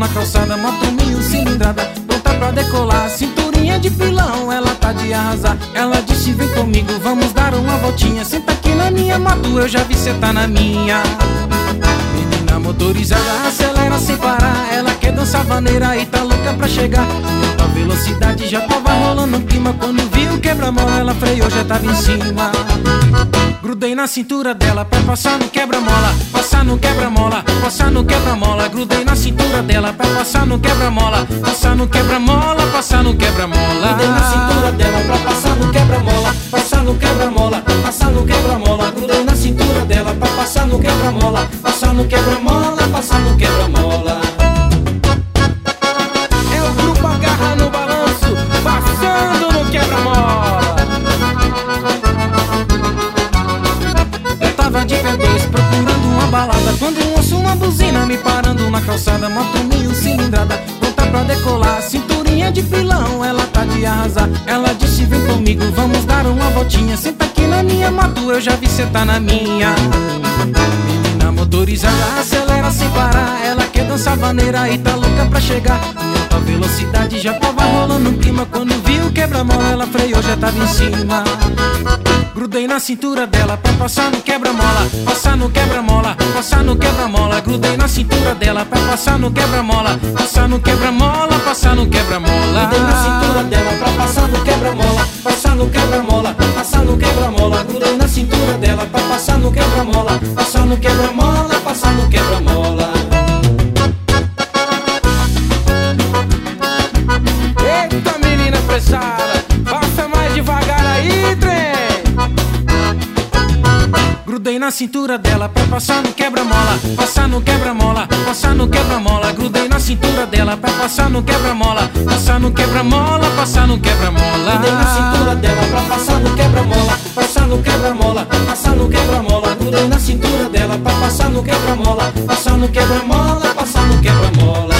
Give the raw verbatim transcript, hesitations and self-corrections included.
na calçada, moto mil cilindrada, pronta pra decolar, cinturinha de pilão, ela tá de arrasar. Ela disse vem comigo, vamos dar uma voltinha, senta aqui na minha moto, eu já vi cê tá na minha. Menina motorizada, acelera sem parar, ela quer dançar vaneira e tá louca pra chegar. A velocidade já tava rolando um clima, quando viu o quebra-mola, ela freou, já tava em cima. Grudei na cintura dela pra passar no quebra-mola, passar no quebra-mola, passar no quebra-mola. Grudei na cintura dela pra passar no quebra-mola, passar no quebra-mola, passar no quebra-mola. Grudei na cintura dela pra passar no quebra-mola, passar no quebra-mola, passar no quebra-mola. Grudei na cintura dela pra passar no quebra-mola, passar no quebra-mola, passar no quebra-mola. É o grupo Agarra no balanço, passando no quebra-mola. Eu tava de pé dois procurando uma balada, quando ouço uma buzina me parando na calçada. Moto mil cilindrada, pronta pra decolar, cinturinha de pilão, ela tá de arrasar. Ela disse vem comigo, vamos dar uma voltinha, senta aqui na minha moto, eu já vi cê tá na minha. Menina motorizada, acelera sem parar, ela quer dançar vaneira e tá louca pra chegar. A velocidade já tava rolando um clima, quando viu o quebra-mola, ela freou, já tava em cima. Grudei na cintura dela pra passar no quebra-mola, passar no quebra-mola, passar no quebra-mola. Grudei na cintura dela pra passar no quebra-mola, passar no quebra-mola, passar no quebra-mola. Grudei na cintura dela pra passar no quebra-mola, passar no quebra-mola, passar no quebra-mola. Grudei na cintura dela pra passar no quebra-mola, passar no quebra-mola, passar no quebra-mola. Eita menina apressada, passa mais devagar aí, trem. Grudei na cintura dela pra passar no quebra-mola, passar no quebra-mola, passar no quebra-mola. Grudei na cintura dela pra passar no quebra-mola, passar no quebra-mola, passar no quebra-mola. Grudei na cintura dela pra passar no quebra-mola, passar no quebra-mola, passar no quebra-mola. Grudei na cintura dela pra passar no quebra-mola, passar no quebra-mola, passar no quebra-mola.